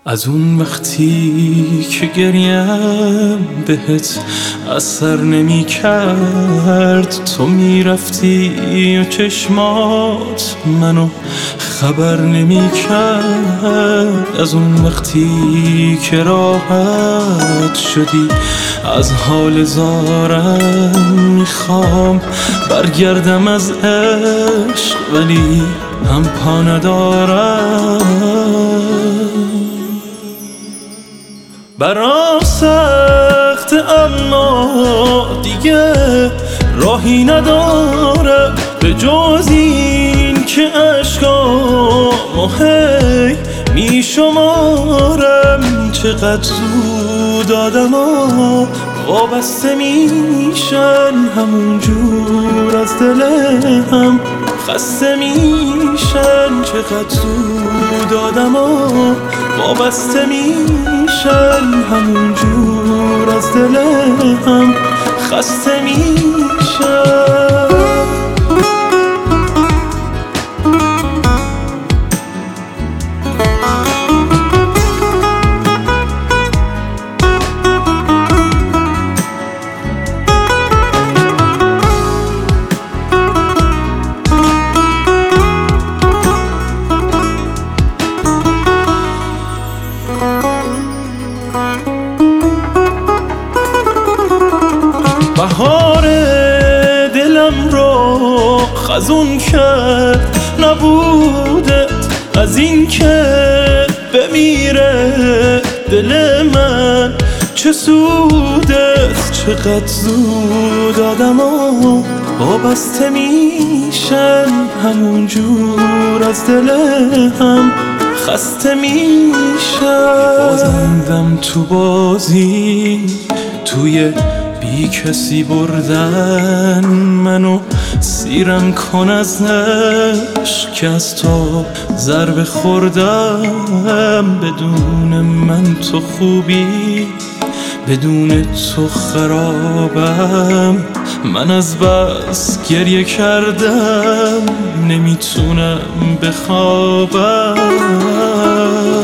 از اون وقتی که گریم بهت اثر نمی کرد، تو می رفتی و چشمات منو خبر نمی کرد. از اون وقتی که راحت شدی از حال زارم، میخوام برگردم از عشق ولی هم پا ندارم. برام سخت اما دیگه راهی نداره به جز این که عشقامو هی میشمارم. چقدر زود آدما وابسته میشن، همون جور از دل هم خسته میشن. چقدر زود آدما وابسته میشن، همون جور از دل هم خسته میشن. بهار دلم رو خزون کرد، نبودت از این که بمیره دل من چه سودت. چقدر زود آدما وابسته میشن، همون جور از دل هم خسته میشن. بازندم تو بازی توی بی کسی بردن منو، سیرم کن از عشق که از تو ضربه خوردم. بدون من تو خوبی، بدون تو خرابم. من از بس گریه کردم نمیتونم بخوابم.